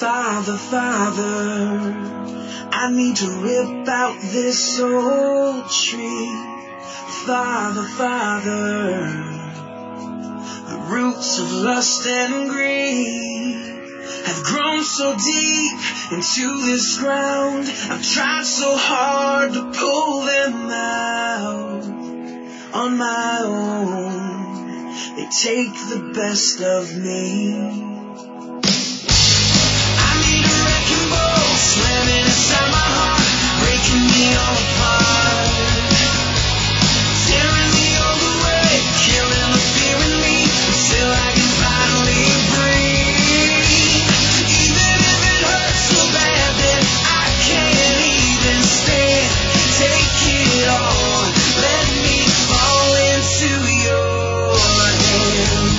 Father, Father, I need to rip out this old tree. Father, Father, the roots of lust and greed have grown so deep into this ground. I've tried so hard to pull them out on my own. They take the best of me. Slamming inside my heart, breaking me all apart, tearing me all the way, killing the fear in me until I can finally breathe. Even if it hurts so bad that I can't even stand, take it all, let me fall into your hands.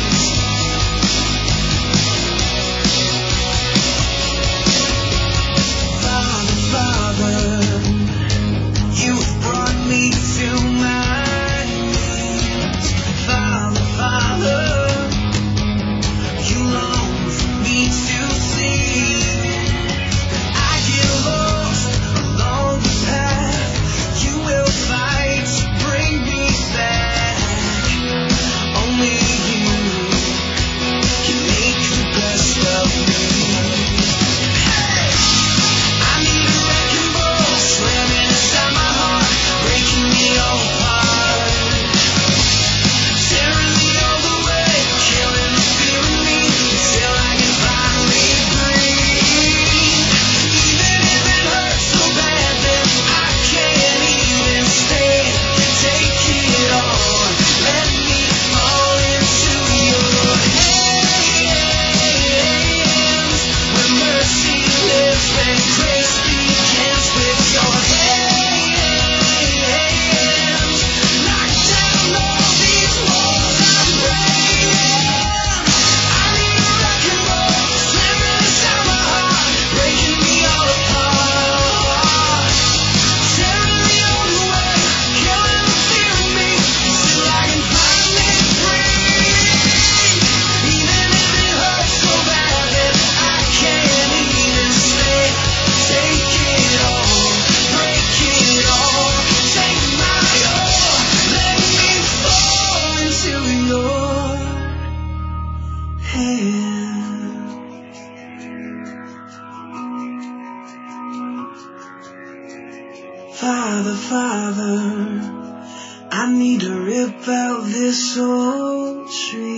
Father, Father, I need to rip out this old tree.